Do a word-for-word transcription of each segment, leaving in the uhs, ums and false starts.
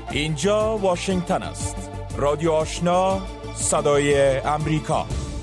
اینجا واشنگتن است. رادیو آشنا، صدای امریکا.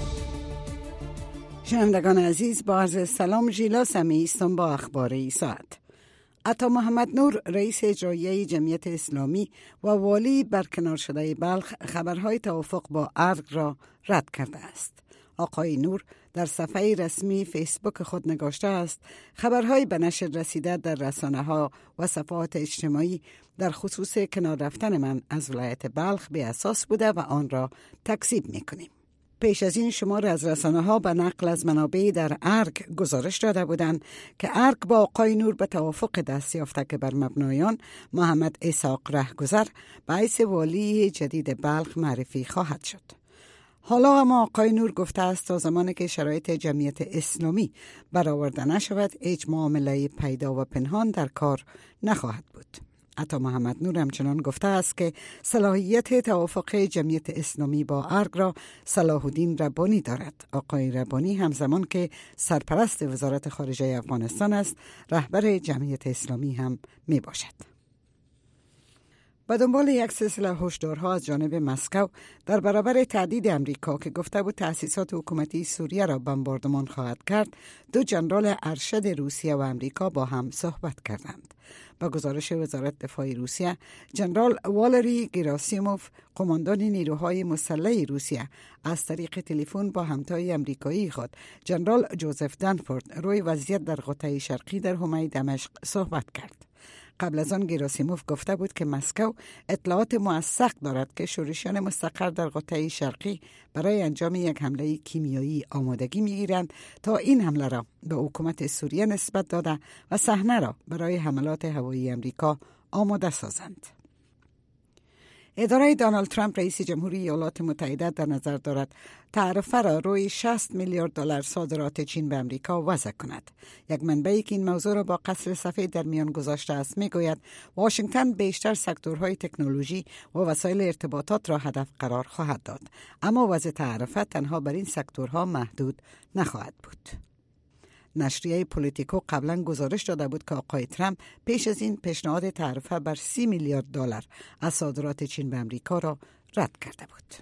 شنوندگان عزیز، با عرض سلام، ژیلا سمیع هستم با اخبار این ساعت. عطا محمد نور، رئیس اجرایی جمعیت اسلامی و والی برکنار شده بلخ، خبرهای توافق با ارگ را رد کرده است. آقای نور در صفحه رسمی فیسبوک خود نگاشته است خبرهای به نشر رسیده در رسانه‌ها و صفحات اجتماعی در خصوص کنار رفتن من از ولایت بلخ به اساس بوده و آن را تکذیب می‌کنیم. پیش از این شمار از رسانه‌ها به نقل از منابع در ارگ گزارش داده بودند که ارگ با آقای نور به توافق دست یافته که بر مبنای آن محمد اسحاق رهگذر به حیث والی جدید بلخ معرفی خواهد شد. حالا اما آقای نور گفته است تا زمانی که شرایط جمعیت اسلامی برآورده نشود هیچ معامله پیدا و پنهان در کار نخواهد بود. عطا محمد نور همچنان گفته است که صلاحیت توافق جمعیت اسلامی با ارگ را صلاح الدین ربانی دارد. آقای ربانی همزمان که سرپرست وزارت خارجه افغانستان است، رهبر جمعیت اسلامی هم می باشد. به دنبال یک سلسله هشدارها از جانب مسکو در برابر تهدید امریکا که گفته بود تأسیسات حکومتی سوریه را بمباردمان خواهد کرد، دو ژنرال ارشد روسیه و امریکا با هم صحبت کردند. با گزارش وزارت دفاع روسیه، ژنرال والری گراسیموف، قماندان نیروهای مسلح روسیه، از طریق تلفن با همتای امریکایی خود ژنرال جوزف دنفورد روی وضعیت در قطعه شرقی در حومه دمشق صحبت کرد. قبل از آن گراسیموف گفته بود که مسکو اطلاعات موثق دارد که شورشیان مستقر در قطعه شرقی برای انجام یک حمله کیمیایی آمادگی می‌گیرند تا این حمله را به حکومت سوریه نسبت داده و صحنه را برای حملات هوایی امریکا آماده سازند. اداره دونالد ترامپ رئیس جمهوری ایالات متحده در نظر دارد تعرفه را روی شصت میلیارد دلار صادرات چین به امریکا وضع کند. یک منبعی که این موضوع را با قصر سفید در میان گذاشته است میگوید واشنگتن بیشتر سکتورهای تکنولوژی و وسایل ارتباطات را هدف قرار خواهد داد، اما وضع تعرفه تنها بر این سکتورها محدود نخواهد بود. نشریه پولیتیکو قبلا گزارش داده بود که آقای ترامپ پیش از این پیشنهاد تعرفه بر سی میلیارد دلار از صادرات چین به امریکا را رد کرده بود.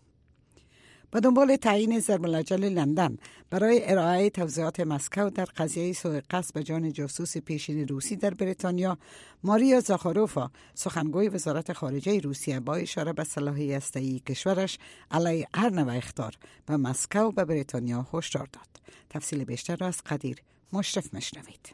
به دنبال تعیین ضرب‌العجل لندن برای ارائه توضیحات مسکو در قضیه سوء قصد به جان جاسوس پیشین روسی در بریتانیا، ماریا زاخاروفا، سخنگوی وزارت خارجه روسیه، با اشاره به صلاحیت هسته‌ای کشورش علیه هر نوع اخطار به مسکو به بریتانیا هشدار داد. تفصیل بیشتر را از قدیر مشرف مشنوید.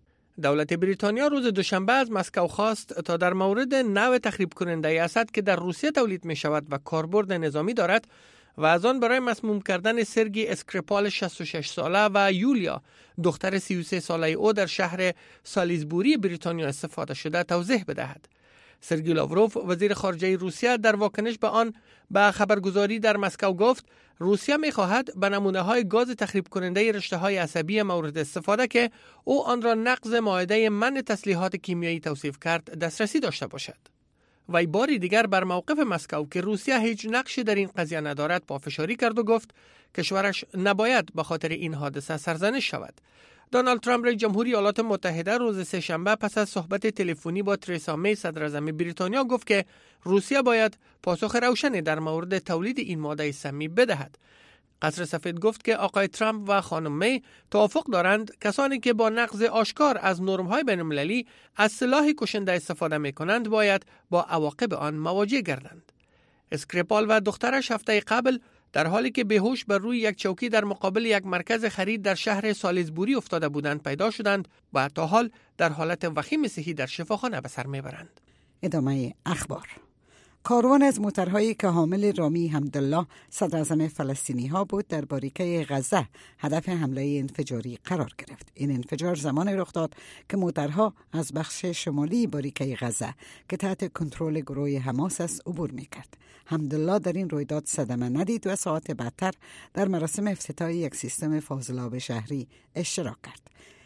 دولت بریتانیا روز دوشنبه از مسکو خواست تا در مورد نوع تخریب کننده اسد که در روسیه تولید می شود و کاربرد نظامی دارد و از آن برای مسموم کردن سرگی اسکریپال شصت و شش ساله و یولیا دختر سی و سه ساله او در شهر سالیزبوری بریتانیا استفاده شده توضیح بدهد. سرگی لاوروف، وزیر خارجه روسیه، در واکنش به آن به خبرگزاری در مسکو گفت روسیه می‌خواهد به نمونه‌های گاز تخریب کننده رشته‌های عصبی مورد استفاده که او آن را نقض معاهده منع تسلیحات کیمیایی توصیف کرد دسترسی داشته باشد. وی باری دیگر بر موقف مسکو که روسیه هیچ نقشی در این قضیه ندارد پافشاری کرد و گفت کشورش نباید به خاطر این حادثه سرزنش شود. دونالد ترامپ رئیس جمهوری ایالات متحده روز سه‌شنبه پس از صحبت تلفنی با ترزا می صدراعظم بریتانیا گفت که روسیه باید پاسخ روشنی در مورد تولید این ماده سمی بدهد. قصر سفید گفت که آقای ترامپ و خانم می توافق دارند کسانی که با نقض آشکار از نرم‌های بین‌المللی از سلاح کشنده استفاده می‌کنند باید با عواقب آن مواجه گردند. اسکریپال و دخترش هفته قبل در حالی که بیهوش بر روی یک چوکی در مقابل یک مرکز خرید در شهر سالیزبوری افتاده بودند پیدا شدند و تا حال در حالت وخیم صحی در شفاخانه به سر میبرند. ادامه اخبار. کاروان از موترهایی که حامل رامی حمدالله صدراعظم فلسطینی ها بود در باریکه غزه هدف حمله انفجاری قرار گرفت. این انفجار زمان رخ داد که موترها از بخش شمالی باریکه غزه که تحت کنترل گروه حماس است عبور میکرد. حمدالله در این رویداد صدمه ندید و ساعت بعدتر در مراسم افتتاح یک سیستم فاضلاب شهری اشتراک کرد.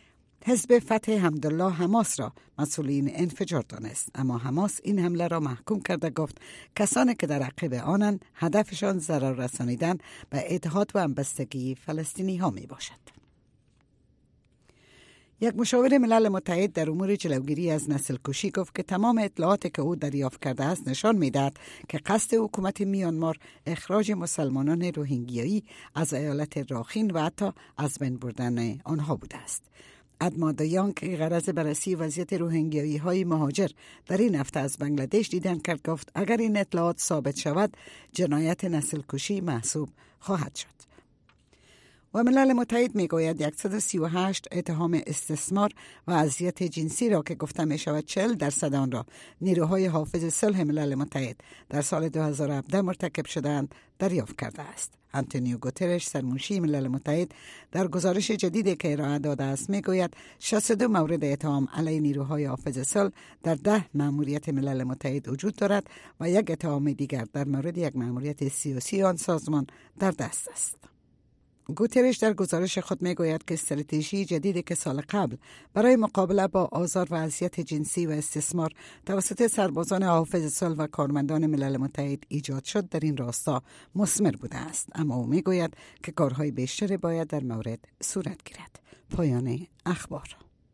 حزب فتح حمدالله حماس را مسئول این انفجار دانست، اما حماس این حمله را محکوم کرده گفت کسانی که در عقب آنند هدفشان ضرر رسانیدن به اتحاد و همبستگی فلسطینی ها می باشد. یک مشاور ملل متحد در امور جلوگیری از نسل کشی گفت که تمام اطلاعاتی که او دریافت کرده است نشان می‌دهد که قصد حکومت میانمار اخراج مسلمانان روهینگیایی از ایالت راخین و حتی از بین بردن آنها بوده است. ادمادایان که غرض بررسی وضعیت روهینگیایی های مهاجر در این هفته از بنگلادش دیدن کرد گفت اگر این اطلاعات ثابت شود جنایت نسل کشی محسوب خواهد شد. و ملل متحد میگوید صد و سی و هشت اتهام استثمار و اذیت جنسی را که گفته می شود چهل درصد آن را نیروهای حافظ صلح ملل متحد در سال دو هزار و هفده مرتکب شدند دریافت کرده است. آنتونیو گوترش سرمنشی ملل متحد در گزارش جدیدی که ارائه داده است میگوید شصت و دو مورد اتهام علیه نیروهای حافظ صلح در ده مأموریت ملل متحد وجود دارد و یک اتهام دیگر در مورد یک مأموریت سیاسی آن سازمان در دست است. گوترش در گزارش خود میگوید که استراتژی جدیدی که سال قبل برای مقابله با آزار و اذیت جنسی و استثمار توسط سربازان حافظ صلح و کارمندان ملل متحد ایجاد شد در این راستا مثمر بوده است، اما او میگوید که کارهای بیشتری باید در مورد صورت گیرد. پایان اخبار.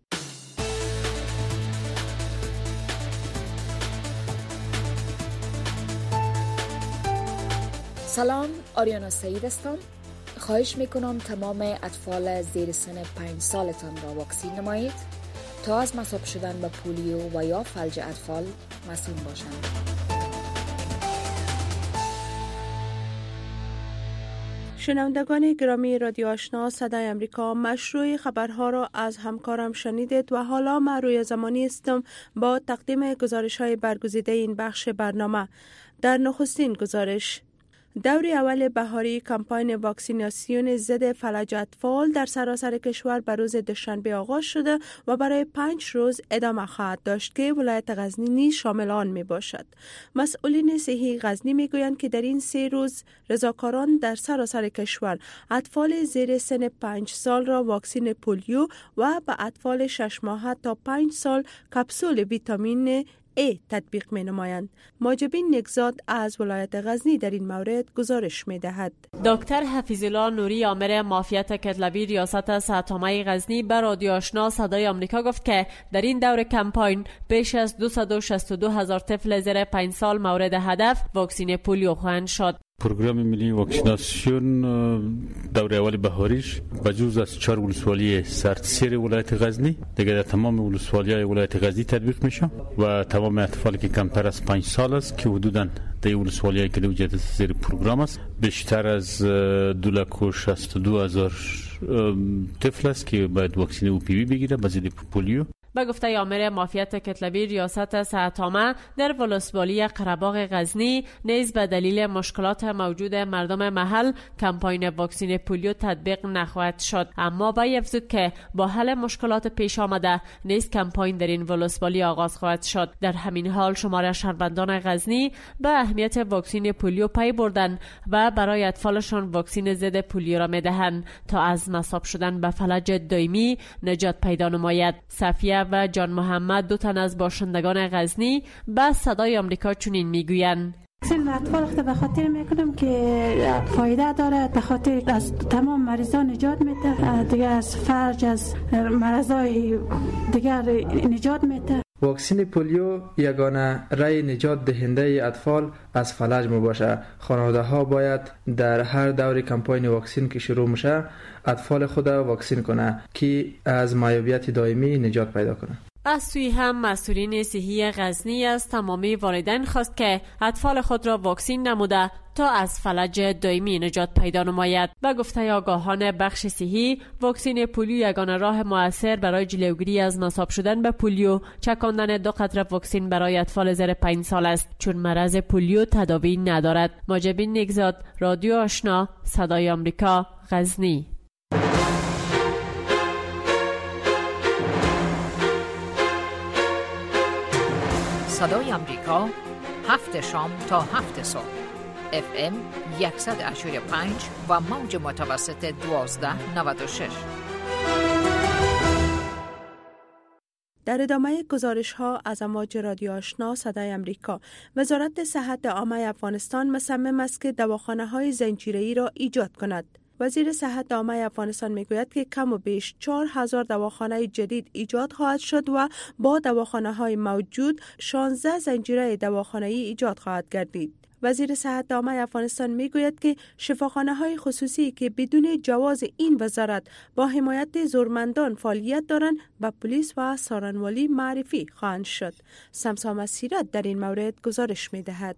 سلام، آریانا سعید هستم. خواهش میکنم تمام اطفال زیر سن پنج سالتان را واکسین نمایید تا از مصاب شدن به پولیو و یا فلج اطفال مسئول باشند. شنوندگان گرامی رادیو آشنا صدای امریکا، مشروع خبرها را از همکارم شنیدید و حالا من روی زمانی هستم با تقدیم گزارش های برگزیده این بخش برنامه. در نخستین گزارش، دور اول بهاری کمپاین واکسیناسیون ضد فلج اطفال در سراسر کشور به روز دوشنبه آغاز شده و برای پنج روز ادامه خواهد داشت که ولایت غزنی نیز شامل آن می باشد. مسئولین صحی غزنی می گویند که در این سه روز رضاکاران در سراسر کشور اطفال زیر سن پنج سال را واکسین پولیو و به اطفال شش ماهه تا پنج سال کپسول ویتامین ای تطبیق می نمایند. ماجبین نگزاد از ولایت غزنی در این مورد گزارش می دهد. دکتر حفیظالله نوری آمر معافیت کتلوی ریاست صحت‌عامه غزنی به رادیو آشنا صدای آمریکا گفت که در این دور کمپاین بیش از دویست و شصت و دو هزار طفل زیر پنج سال مورد هدف واکسین پولیو خواهند شد. پروگرام ملی واکسیناسیون دوره اول بهاریش بجز از چهار ولسوالی سرتسیر ولایت غزنی دیگه در تمام ولسوالی‌های ولایت غزنی تطبیق میشه و تمام اطفالی که کمتر از پنج سال است که حدوداً در ولسوالی‌های که وجود زیر پروگرام است بیشتر از دو لک و شصت و دو هزار طفل است که باید واکسین او پی وی بگیره به ضد پولیو. به گفته آمر معافیت کتلوی ریاست صحت‌عامه در ولسوالی قره‌باغ غزنی نیز به دلیل مشکلات موجود مردم محل کمپاین واکسین پولیو تطبیق نخواهد شد، اما با افزود که با حل مشکلات پیش آمده نیز کمپاین در این ولسوالی آغاز خواهد شد. در همین حال شمار شهروندان غزنی به اهمیت واکسین پولیو پی بردن و برای اطفالشان واکسین ضد پولیو را میدهند تا از مصاب شدن به فلج دائمی نجات پیدا نماید. صفیه و جان محمد دو تن از باشندگان غزنی به صدای آمریکا چنین میگویند: واکسین اطفال خود به خاطر میکنم که فایده داره، به خاطر از تمام مریضان نجات میده، دیگه از فرج از مرضای دیگر نجات میده. واکسین پولیو یگانه رای نجات دهنده اطفال از فلج می باشه. خانواده ها باید در هر دور کمپاین واکسین که شروع میشه اطفال خود واکسین کنه که از معیوبیت دائمی نجات پیدا کنه. از سوی هم مسئولین صحی غزنی از تمامی والدین خواست که اطفال خود را واکسین نموده تا از فلج دائمی نجات پیدا نماید. و گفته آگاهان بخش صحی، واکسین پولیو یگانه راه مؤثر برای جلوگیری از مصاب شدن به پولیو چکاندن دو قطره واکسین برای اطفال زیر پنج سال است، چون مرض پولیو تداوی ندارد. ماجبین نگزاد، رادیو آشنا، صدای آمریکا، غزنی. صدای آمریکا، هفت شام تا هفت صبح، اف ام صد و هشت و پنج و موج متوسط دوازده نود و شش. در ادامه گزارش ها از امواج رادیو آشنا صدای امریکا، وزارت صحت عامه افغانستان مصمم است که دواخانه های زنجیره‌ای را ایجاد کند. وزیر صحت عامه افغانستان میگوید که کم و بیش چهار هزار دواخانه جدید ایجاد خواهد شد و با دواخانه های موجود شانزده زنجیره دواخانه‌ای ایجاد خواهد گردید. وزیر صحت عامه افغانستان میگوید که شفاخانه های خصوصی که بدون جواز این وزارت با حمایت زورمندان فعالیت دارند به پلیس و سارنوالی معرفی خواهند شد. سمسام سیرت در این مورد گزارش میدهد.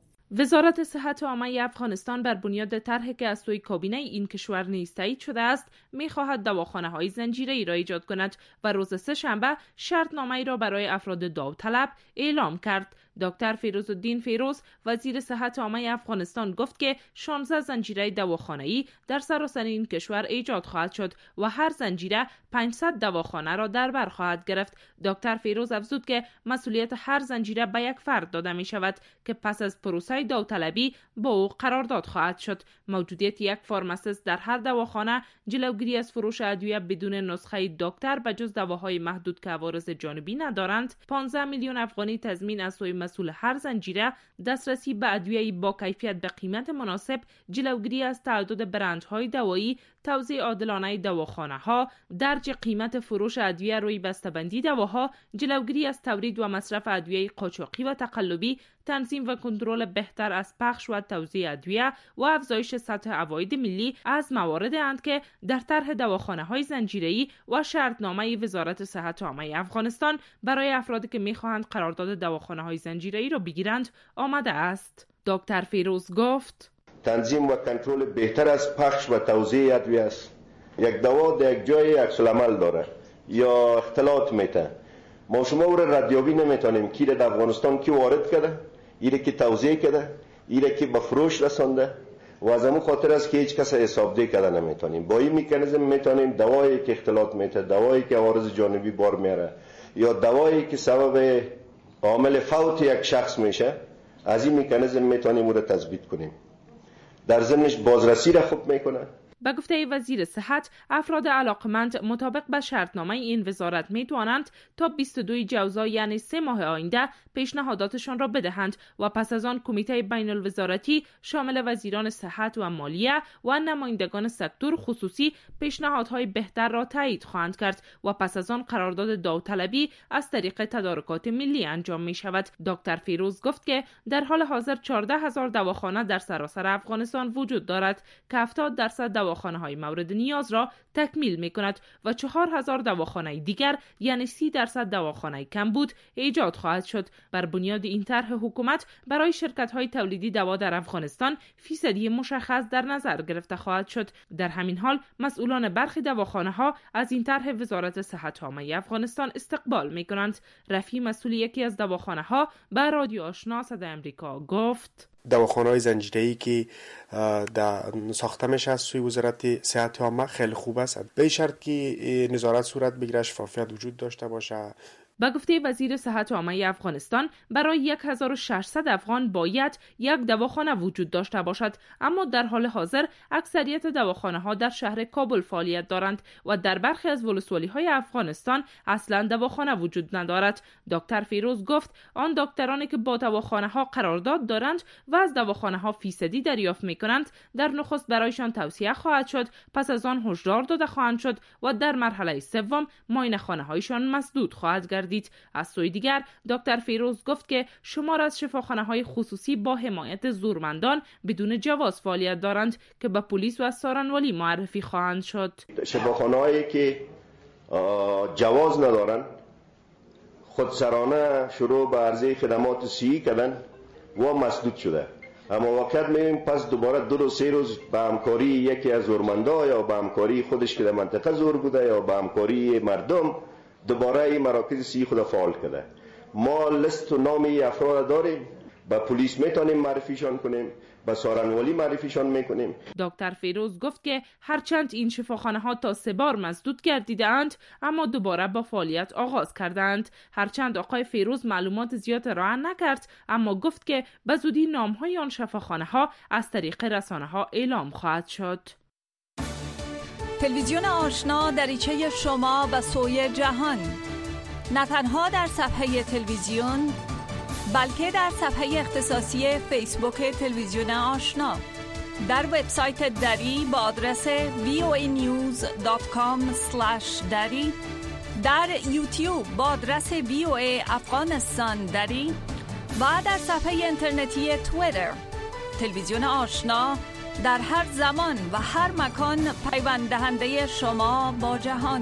وزارت صحت عامه افغانستان بر بنیاد طرحی که از سوی کابینه این کشور نیز تایید شده است می‌خواهد دواخانه های زنجیره‌ای را ایجاد کند و روز سه شنبه شرطنامه‌ای را برای افراد داوطلب اعلام کرد. دکتر فیروزالدین فیروز وزیر صحت عامه افغانستان گفت که شانزده زنجیره دواخانه‌ای در سراسر این کشور ایجاد خواهد شد و هر زنجیره پانصد دواخانه را در بر خواهد گرفت. دکتر فیروز افزود که مسئولیت هر زنجیره به یک فرد داده می شود که پس از پروسه داوطلبی با او قرارداد خواهد شد. موجودیت یک فارماسیست در هر دواخانه جلوگیری از فروش ادویه بدون نسخه دکتر به جز دواهای محدود که عوارض جانبی ندارند. پانزده میلیون افغانی تضمین از سوی مسئول هر زنجیره، دسترسی به ادویه با کیفیت به قیمت مناسب، جلوگیری از تعدد برندهای دوایی، توزیع عادلانه دواخانه ها، درج قیمت فروش ادویه روی بسته‌بندی دواها، جلوگیری از تولید و مصرف ادویه قاچاقی و تقلبی، تنظیم و کنترل بهتر از پخش و توزیع ادویه و افزایش سطح عواید ملی از مواردی اند که در طرح دواخانه‌های زنجیره‌ای و شرطنامه وزارت صحت عامه افغانستان برای افرادی که می‌خواهند قرارداد دواخانه‌های زنجیره‌ای را بگیرند آمده است. دکتر فیروز گفت: تنظیم و کنترل بهتر از پخش و توزیع ادویه است. یک دوا در یک جای عکس العمل داره یا اختلاط میته، ما شما او را ردیابی نمیتونیم کی در افغانستان کی وارد کرده، ایره که توزیع کرده، ایره که به فروش رسانده و از همون خاطر است که هیچ کس حسابدهی کرده نمیتونیم. با این میکانیزم میتونیم دوایی که اختلاط میته، دوایی که عوارض جانبی بار میاره یا دوایی که سبب عامل فوت یک شخص میشه، از این میکانیزم میتونیم او را تثبیت کنیم. در ضمنش بازرسی را خوب میکنه. به گفته وزیر صحت، افراد علاقمند مطابق به شرطنامه این وزارت می توانند تا بیست و دو جوزا یعنی سه ماه آینده پیشنهاداتشان را بدهند و پس از آن کمیته بین الوزارتی شامل وزیران صحت و مالیه و نمایندگان سکتور خصوصی پیشنهادهای بهتر را تایید خواهند کرد و پس از آن قرارداد داوطلبی از طریق تدارکات ملی انجام می شود. دکتر فیروز گفت که در حال حاضر چهارده هزار دواخانه در سراسر افغانستان وجود دارد که هفتاد درصد دواخانه های مورد نیاز را تکمیل می کند و چهار هزار دواخانه دیگر یعنی سی درصد دواخانه کمبود ایجاد خواهد شد. بر بنیاد این طرح حکومت برای شرکت های تولیدی دوا در افغانستان فیصدی مشخص در نظر گرفته خواهد شد. در همین حال مسئولان برخی دواخانه ها از این طرح وزارت صحت عامه افغانستان استقبال می کنند. رفیع مسئول یکی از دواخانه ها به رادیو آشنا صدای امریکا گفت: دواخانه‌های زنجیره‌ای که در ساخته میشه از سوی وزارت صحت عامه خیلی خوب است، به شرط که نظارت صورت بگیره، شفافیت وجود داشته باشه. با گفته وزیر صحت عامه افغانستان برای یک هزار و ششصد افغان باید یک دواخانه وجود داشته باشد، اما در حال حاضر اکثریت دواخانه ها در شهر کابل فعالیت دارند و در برخی از ولسوالی های افغانستان اصلا دواخانه وجود ندارد. دکتر فیروز گفت آن دکترانی که با دواخانه ها قرارداد دارند و از دواخانه ها فیصدی دریافت می کنند در نخست برایشان توصیه خواهد شد، پس از آن هشدار داده خواهند شد و در مرحله سوم معاینه خانه هایشان مسدود خواهد گردید. از سوی دیگر دکتر فیروز گفت که شمار از شفاخانه های خصوصی با حمایت زورمندان بدون جواز فعالیت دارند که به پلیس و سارنوالی معرفی خواهند شد. شفاخانه هایی که جواز ندارند خودسرانه شروع به عرضه خدمات صحی کردن و مسدود شده. اما وقت می‌بینیم پس دوباره دو روز سه روز به همکاری یکی از زورمندا یا به همکاری خودش که در منطقه زور بوده یا به همکاری مردم دوباره این مراکز صحی خود فعال کرده. ما لیست و نام افراد داریم، با پلیس میتونیم معرفیشان کنیم، با سارنوالی معرفیشان میکنیم. دکتر فیروز گفت که هرچند این شفاخانه ها تا سه بار مسدود گردیدند اما دوباره با فعالیت آغاز کردند. هرچند آقای فیروز معلومات زیاد ارائه نکرد اما گفت که به زودی نام های آن شفاخانه ها از طریق رسانه ها اعلام خواهد شد. تلویزیون آشنا دریچه شما و سوی جهان، نه تنها در صفحه تلویزیون بلکه در صفحه اختصاصی فیسبوک تلویزیون آشنا. در وبسایت دری با آدرس وی او ای نیوز دات کام اسلش دری، در یوتیوب با آدرس وی او ای افغانستان دری و در صفحه اینترنتی توییتر. تلویزیون آشنا در هر زمان و هر مکان پیوند دهنده شما با جهان.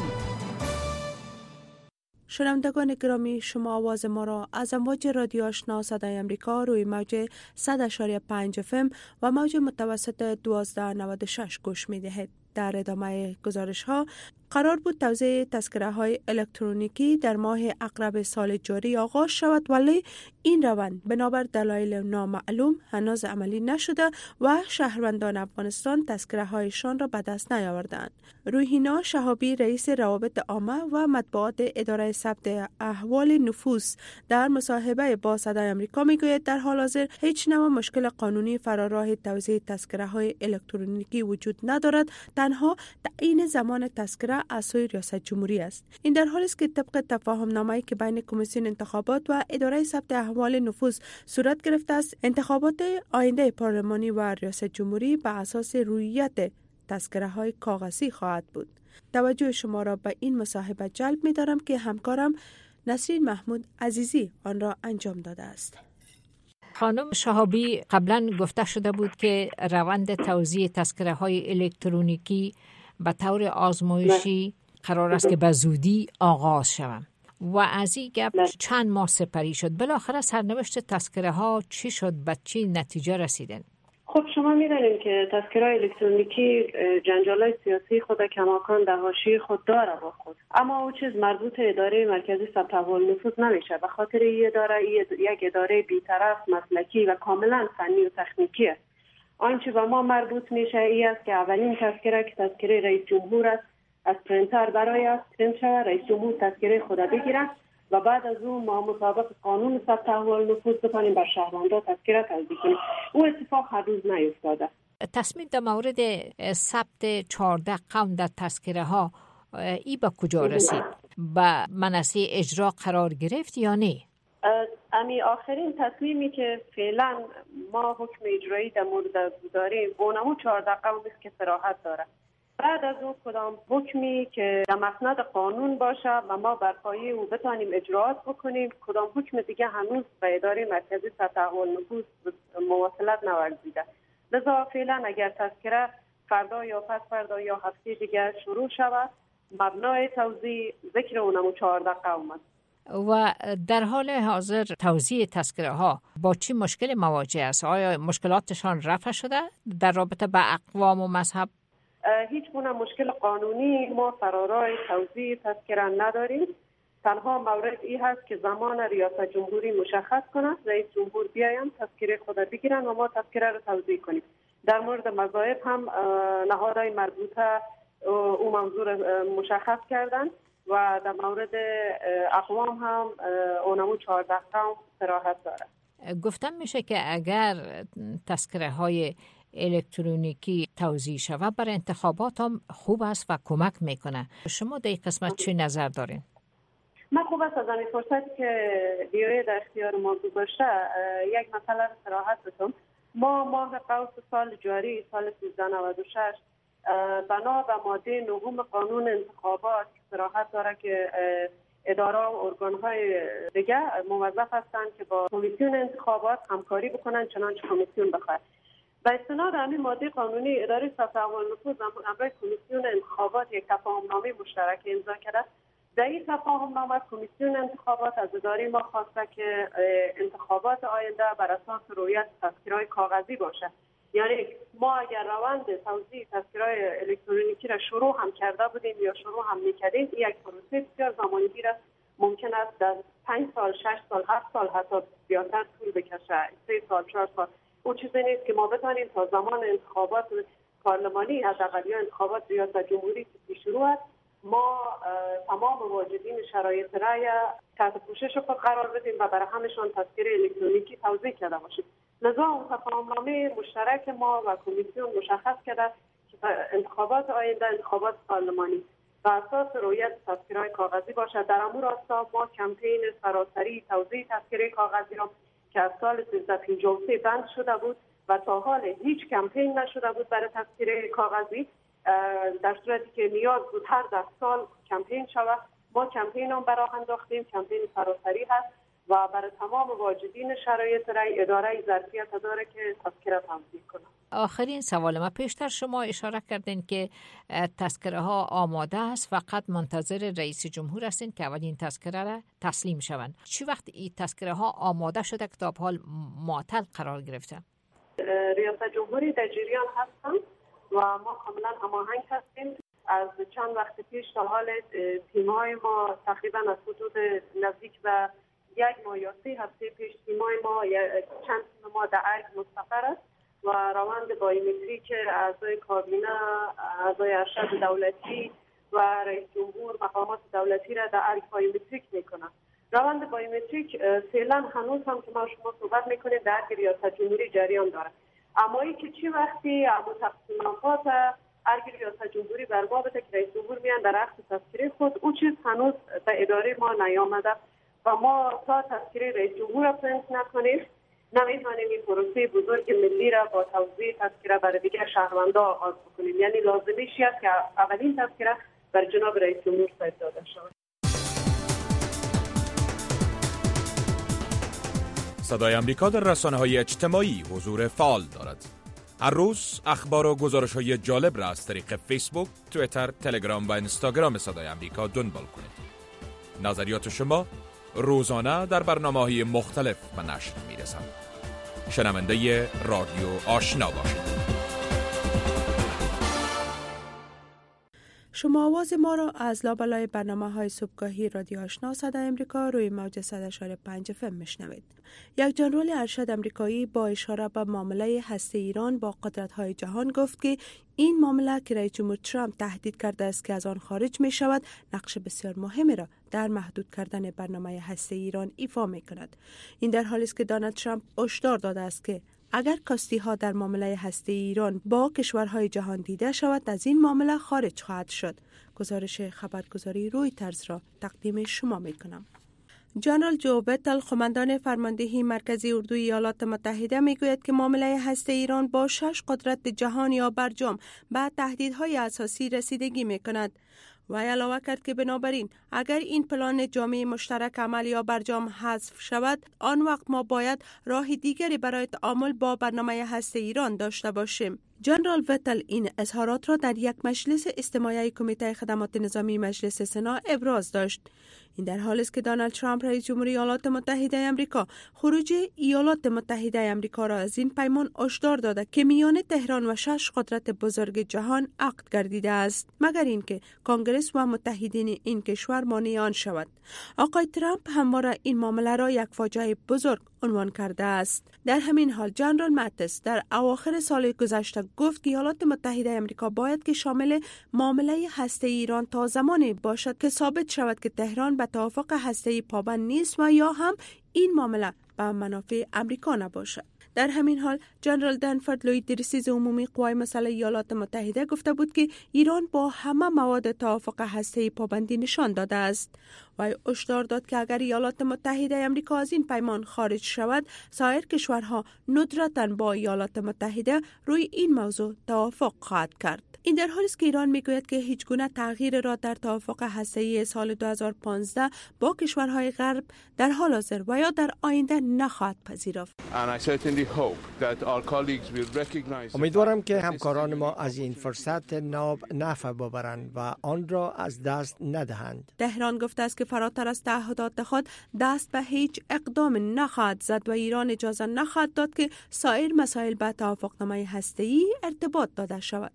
شنوندگان گرامی، شما آواز ما را از امواج رادیو آشنا صدای امریکا روی موج صد و پنج اف ام و موج متوسط دوازده نود و شش گوش می دهید. در ادامه گزارش ها قرار بود توزیع تذکره های الکترونیکی در ماه اقرب سال جاری آغاز شود، ولی این روند بنابر دلایل نامعلوم هنوز عملی نشده و شهروندان افغانستان تذکره هایشان را به دست نیاوردند. روحینا شهابی رئیس روابط عامه و مطبوعات اداره ثبت احوال نفوس در مصاحبه با صدای آمریکا میگوید در حال حاضر هیچ نوع مشکل قانونی فراراه توزیع تذکره های الکترونیکی وجود ندارد، تنها تعیین زمان تذکره از سوی ریاست جمهوری است. این در حالی است که طبق تفاهم نامه‌ای که بین کمیسیون انتخابات و اداره ثبت احوال نفوس صورت گرفته است، انتخابات آینده پارلمانی و ریاست جمهوری به اساس رویت تذکره های کاغذی خواهد بود. توجه شما را به این مصاحبه جلب می دارم که همکارم نسرین محمود عزیزی آن را انجام داده است. خانم شهابی، قبلا گفته شده بود که روند توزیع تذکره های الکترونیکی به طور آزمایشی قرار است که به زودی آغاز شود و از این گپ چند ماه سپری شد. بالاخره سرنوشت تذکره ها چی شد؟ به چی نتیجه رسیدن؟ خب شما می‌دانید که تذکره الکترونیکی جنجال‌های سیاسی خود کماکان در حاشیه خود داره با خود، اما او چیز مربوط اداره مرکزی ثبت احوال نفوس نمیشه، به خاطر این اداره یک اداره بی‌طرف، مسلکی و کاملا فنی و تکنیکی است. آنچه به ما مربوط میشه این است که اولین تذکره که تذکره رئیس جمهور است از پرینتر برای است پرینت شود، رئیس جمهور تذکره خود بگیرد و بعد از اون ما مطابق قانون ثبت احوال نفوس بکنیم بر شهروندان تذکره توزیع کنیم. او اتفاق هر روز نیفتاده. تصمیم در مورد ثبت چهارده قوم در تذکره ها ای به کجا رسید؟ به منصه اجرا قرار گرفت یا نه؟ امی آخرین تصمیمی که فعلا ما حکم اجرایی در مورد داریم اونمو چهارده قوم است که صراحت داره. بعد از اون کدام حکمی که در مسند قانون باشه و ما بر پایه او بتانیم اجراات بکنیم، کدام حکم دیگه هنوز به اداره مرکزی ثبت احوال نفوس مواصلت نورزیده. لذا فعلا اگر تذکره فردا یا پس فردا یا هفته دیگه شروع شود، مبنای توزیع ذکر اونمو چهارده قوم است. و در حال حاضر توزیع تذکره ها با چی مشکل مواجه است؟ آیا مشکلاتشان رفع شده در رابطه با اقوام و مذهب؟ هیچ گونه مشکل قانونی ما فرارای توزیع تذکره نداریم. تنها مورد این هست که زمان ریاست جمهوری مشخص کنند، رئیس جمهور بیاین تذکره خود بگیرن و ما تذکره رو توزیع کنیم. در مورد مذاهب هم نهادهای مربوطه او منظور مشخص کردن و در مورد اقوام هم اونمو چهارده قوم صراحت داره. گفتم میشه که اگر تذکره های الکترونیکی توزیع شود برای انتخابات هم خوب است و کمک میکنه. شما در این قسمت چه نظر دارین؟ من خوب است از این فرصتی که دیوی در اختیار ما گذاشته یک مسئله رو صراحت بکنم. ما ماه قوس سال جاری سال سیزده نود و شش بنا به ماده نهم قانون انتخابات صراحت داره که اداره و ارگان‌های دیگه موظف هستند که با کمیسیون انتخابات همکاری بکنن چنانچه کمیسیون بخواد. با استناد همین ماده قانونی اداره ثبت احوال نفوس همراه کمیسیون انتخابات یک تفاهمنامه مشترک امضا کرده. در این تفاهمنامه کمیسیون انتخابات از اداره ما خواسته که انتخابات آینده بر اساس رویت تذکره‌های کاغذی باشه. یعنی ما اگر روند توزیع تذکره‌های الکترونیکی را شروع هم کرده بودیم یا شروع هم می‌کردیم، این یک پروسه بسیار زمانگیر است. ممکن است در پنج سال، شش سال، هفت سال حتی زیادتر طول بکشه. سه سال، چهار سال. اون چیزی نیست که ما بتونیم تا زمان انتخابات پارلمانی حداقل یا انتخابات ریاست جمهوری که شروع است، ما تمام واجدین شرایط رأی تحت پوشش خود قرار بدیم و برای همشان تذکره الکترونیکی توزیع کرده باشیم. لذا اون تفاهمنامه مشترک ما و کمیسیون مشخص کرده که انتخابات آینده انتخابات پارلمانی و اساس رویت تذکره‌های کاغذی باشد. در امور راستا ما کمپین سراسری توزیع تذکره کاغذی را که از سال سیزده پنجاه و سه بند شده بود و تا حال هیچ کمپین نشده بود برای تذکره کاغذی. در صورتی که نیاز بود هر ده سال کمپین شود. ما کمپین هم برای انداختیم، کمپین سراسری هست و برای تمام واجدین شرایط رای اداره ظرفیت داره که تذکره تنظیم کنه. آخرین سوال ما، پیشتر شما اشاره کردین که تذکره ها آماده است، فقط منتظر رئیس جمهور هستین که اولین تذکره را تسلیم شوند. چی وقت این تذکره ها آماده شده که تا به حال معطل قرار گرفته؟ ریاست جمهوری در جریان هستن و ما کاملا هماهنگ هستیم. از چند وقت پیش تا حال تیمای ما تقریبا از حدود نزدیک به یک ماه یا سه هفته پیش تیمای ما چند تیم ما در ارگ مستقر است و روند بایومتریک اعضای کابینه، اعضای ارشد دولتی و رئیس جمهور مقامات دولتی را در ارگ بایومتریک میکنند. روند بایومتریک فعلا هنوز هم که ما شما صحبت میکنیم در ارگ ریاست جمهوری جریان داره، اما ای که چی وقتی ابو تقسیمات ارگ ریاست جمهوری بر ما بده که رئیس جمهور میان در عقد تذکره خود، او چیز هنوز به اداره ما نیامده و ما تا تذکره رئیس جمهور را پرنت نکنیم نمیتونیم این پروسه بزرگ ملی را با توزیع تذکره برای دیگر شهروندان آغاز بکنیم. یعنی لازمیشی است که اولین تذکره بر جناب رئیس جمهور صادر داده شود. صدای آمریکا در رسانه‌های اجتماعی حضور فعال دارد. هر روز اخبار و گزارش‌های جالب را از طریق فیسبوک، توییتر، تلگرام و اینستاگرام صدای آمریکا دنبال کنید. نظریات شما روزانه در برنامه‌های مختلف به نشر می‌رسند. شنونده رادیو آشنا باشید. شما آواز ما را از لابلای برنامه‌های صبحگاهی رادیو آشنا صدای آمریکا روی موج صد و شش پنج اف ام میشنوید. یک جنرال ارشد آمریکایی با اشاره به معامله هسته ایران با قدرت‌های جهان گفت که این معامله که رئیس جمهور ترامپ تهدید کرده است که از آن خارج می شود، نقش بسیار مهمی را در محدود کردن برنامه هسته ایران ایفا می کند. این در حالی است که دونالد ترامپ هشدار داده است که اگر کاستی ها در معامله هسته ایران با کشورهای جهان دیده شود، از این معامله خارج خواهد شد. گزارش خبرگزاری رویترز را تقدیم شما می کنم. جنرال جو بتل، قماندان فرماندهی مرکزی اردوی ایالات متحده، میگوید که معامله هسته ایران با شش قدرت جهان یا برجام به تهدیدهای اساسی رسیدگی میکند. وی علاوه کرد که بنابراین اگر این پلان جامعه مشترک عمل یا برجام حذف شود، آن وقت ما باید راه دیگری برای تعامل با برنامه هسته ایران داشته باشیم. جنرال وتل این اظهارات را در یک مجلس استماعی کمیته خدمات نظامی مجلس سنا ابراز داشت. این در حالی است که دونالد ترامپ رئیس جمهوری ایالات متحده آمریکا خروج ایالات متحده آمریکا را از این پیمان هشدار داده که میان تهران و شش قدرت بزرگ جهان عقد گردیده است، مگر اینکه کنگره و متحدین این کشور مانع آن شود. آقای ترامپ همواره این معامله را یک فاجعه بزرگ عنوان کرده است. در همین حال جنرال ماتیس در اواخر سال گذشته گفت که ایالات متحده آمریکا باید که شامل معامله هسته ایران تا زمانی باشد که ثابت شود که تهران به توافق هسته‌ای پابند نیست و یا هم این معامله به منافع آمریکا نباشد. در همین حال جنرال دنفورد لوید، رئیس عمومی قوای مسلح ایالات متحده، گفته بود که ایران با همه مواد توافق هسته‌ای پابندی نشان داده است. و هشدار داد که اگر ایالات متحده آمریکا از این پیمان خارج شود، سایر کشورها ندرتاً با ایالات متحده روی این موضوع توافق خواهد کرد. این در حالی است که ایران میگوید که هیچ گونه تغییر را در توافق هسته‌ای سال دو هزار و پانزده با کشورهای غرب در حال حاضر و یا در آینده نخواهد پذیرفت. امیدوارم که همکاران ما از این فرصت ناب نفع ببرند و آن را از دست ندهند. تهران گفته است که فراتر از تعهدات خود دست به هیچ اقدام نخواهد زد و ایران اجازه نخواهد داد که سایر مسائل به توافقنامه هسته‌ای ارتباط داده شود.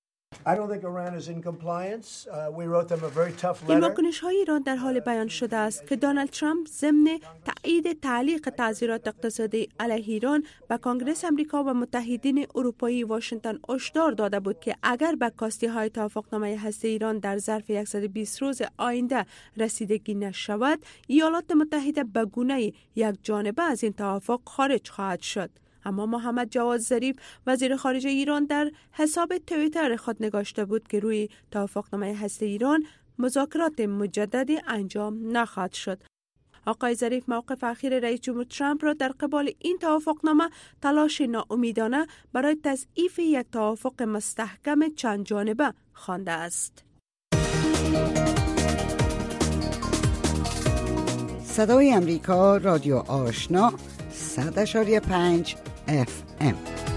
این واکنش های ایران در حال بیان شده است که دونالد ترامپ ضمن تایید تعلیق تعزیرات اقتصادی علیه ایران به کنگره آمریکا و متحدین اروپایی واشنگتن هشدار داده بود که اگر به کاستی های توافقنامه هسته ایران در ظرف صد و بیست روز آینده رسیدگی نشود، ایالات متحده به گونه یک جانبه از این توافق خارج خواهد شد. اما محمد جواد ظریف، وزیر خارجه ایران، در حساب توییتر خود نگاشته بود که روی توافقنامه هسته ایران مذاکرات مجددی انجام نخواهد شد. آقای ظریف موقف اخیر رئیس جمهور ترامپ را در قبال این توافقنامه تلاش ناامیدانه برای تضعیف یک توافق مستحکم چند جانبه خوانده است. صدای امریکا، رادیو آشنا، صد اشاری پنج اف ام.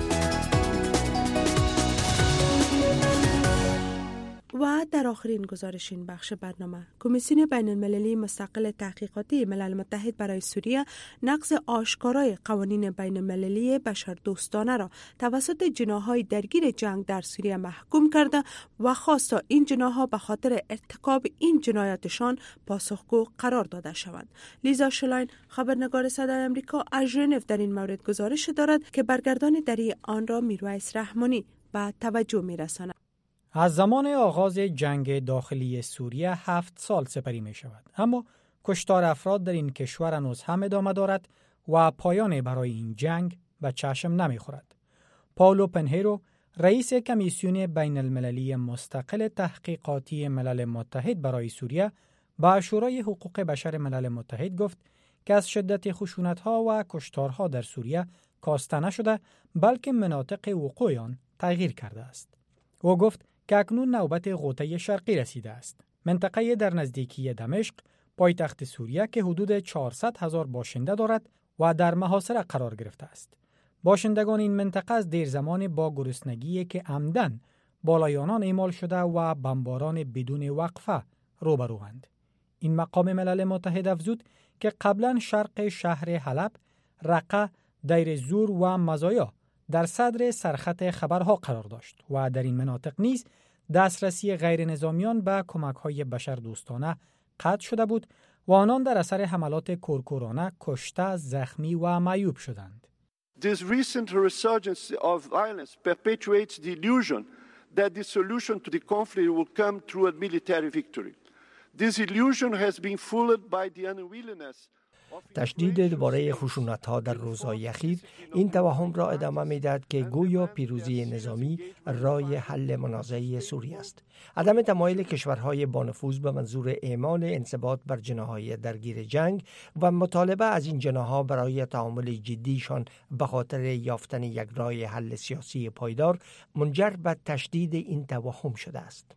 و در آخرین گزارش این بخش برنامه، کمیسیون بین المللی مستقل تحقیقاتی ملل متحد برای سوریه نقض آشکارای قوانین بین المللی بشردوستانه را توسط جناح‌های درگیر جنگ در سوریه محکوم کرده و خواست تا این جناح‌ها به خاطر ارتکاب این جنایاتشان پاسخگو قرار داده شوند. لیزا شلاین، خبرنگار صدای آمریکا از ژنو، در این مورد گزارش دارد که برگردان دری آن را میرویس رحمانی به توجه می‌رساند. از زمان آغاز جنگ داخلی سوریه هفت سال سپری می شود، اما کشتار افراد در این کشور هنوز هم ادامه دارد و پایان برای این جنگ به چشم نمی خورد. پائولو پنهیرو، رئیس کمیسیون بین المللی مستقل تحقیقاتی ملل متحد برای سوریه، با شورای حقوق بشر ملل متحد گفت که از شدت خشونت‌ها و کشتارها در سوریه کاسته نشده، بلکه مناطق وقوع آن تغییر کرده است. او گفت که اکنون نوبت غوطه شرقی رسیده است. منطقه در نزدیکی دمشق، پایتخت سوریه که حدود چهارصد هزار باشنده دارد و در محاصره قرار گرفته است. باشندگان این منطقه از دیر زمان با گرسنگی که عمدن بالایانان اعمال شده و بمباران بدون وقفه روبروند. این مقام ملل متحد افزود که قبلا شرق شهر حلب، رقه، دیر زور و مزایا در صدر سرخط خبرها قرار داشت و در این مناطق نیز دسترسی غیر نظامیان به کمک‌های بشردوستانه قطع شده بود و آنان در اثر حملات کورکورانه کشته، زخمی و معیوب شدند. This recent resurgence of violence perpetuates the illusion that the solution to the conflict will come through a military victory. This illusion has been fooled by the unwillingness. تشدید دوباره خشونت‌ها در روزهای اخیر این توهم را ادامه می‌دهد که گویا پیروزی نظامی راه حل منازعه سوریه است. عدم تمایل کشورهای با نفوذ به منظور اعمال انضباط بر جناح‌های درگیر جنگ و مطالبه از این جناح‌ها برای تعامل جدیشان به خاطر یافتن یک راه حل سیاسی پایدار منجر به تشدید این توهم شده است.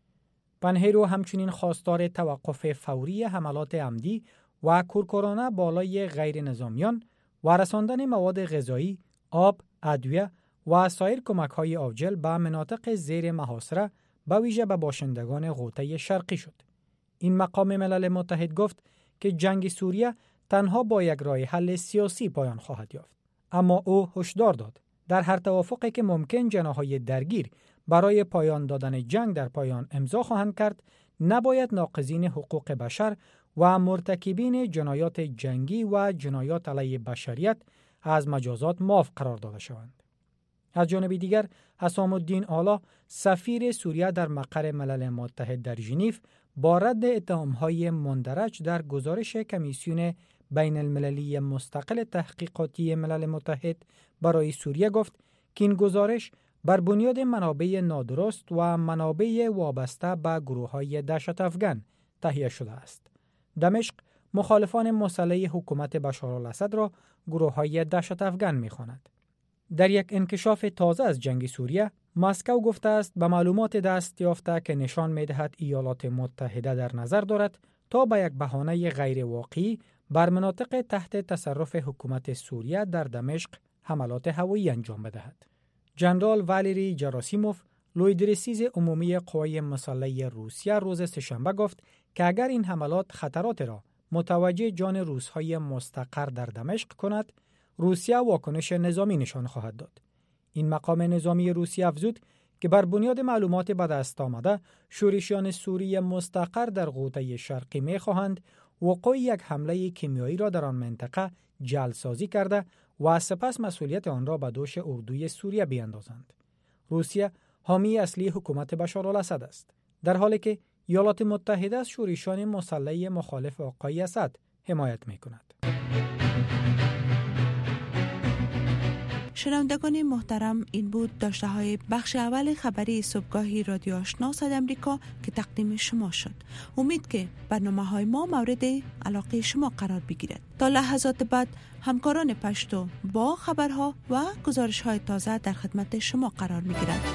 پنهیرو همچنین خواستار توقف فوری حملات عمدی و کورکورانه بالای غیر نظامیان و رساندن مواد غذایی، آب، ادویه و سایر کمک‌های عاجل به مناطق زیر محاصره به ویژه به باشندگان غوطه شرقی شد. این مقام ملل متحد گفت که جنگ سوریه تنها با یک راه حل سیاسی پایان خواهد یافت. اما او هشدار داد در هر توافقی که ممکن جناح‌های درگیر برای پایان دادن جنگ در پایان امضا خواهند کرد، نباید ناقضین حقوق بشر و مرتکبین جنایات جنگی و جنایات علیه بشریت از مجازات معاف قرار داده شوند. از جانب دیگر، حسام الدین آلا، سفیر سوریه در مقر ملل متحد در ژنو، با رد اتهام‌های مندرج در گزارش کمیسیون بین المللی مستقل تحقیقاتی ملل متحد برای سوریه گفت که این گزارش بر بنیاد منابع نادرست و منابع وابسته به گروه‌های دهشت افغان تهیه شده است. دمشق مخالفان مسلح حکومت بشارالاسد را گروه‌های دهشت افغان می‌خواند. در یک انکشاف تازه از جنگ سوریه، مسکو گفته است به معلومات دست یافته که نشان می‌دهد ایالات متحده در نظر دارد تا به یک بهانه غیر واقعی بر مناطق تحت تصرف حکومت سوریه در دمشق حملات هوایی انجام بدهد. جنرال والری جراسیموف، لویدرسیز عمومی قوای مسلح روسیه، روز سه‌شنبه گفت که اگر این حملات خطرات را متوجه جان روس‌های مستقر در دمشق کند، روسیه واکنش نظامی نشان خواهد داد. این مقام نظامی روسیه افزود که بر بنیاد معلومات به دست آمده، شورشیان سوری مستقر در غوطه شرقی می‌خواهند وقوع یک حمله کیمیایی را در آن منطقه جعل‌سازی کرده و سپس مسئولیت آن را به دوش اردوی سوریه بیاندازند. روسیه حامی اصلی حکومت بشارالاسد است، در حالی که ایالات متحده از شورشیان مسلح مخالف آقای اسد حمایت می‌کند. شنوندگان محترم، این بود داشته های بخش اول خبری صبحگاهی رادیو آشنا صدای امریکا که تقدیم شما شد. امید که برنامه های ما مورد علاقه شما قرار بگیرد. تا لحظات بعد همکاران پشتو با خبرها و گزارش های تازه در خدمت شما قرار می گیرند.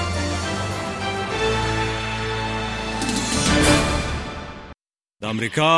امریکا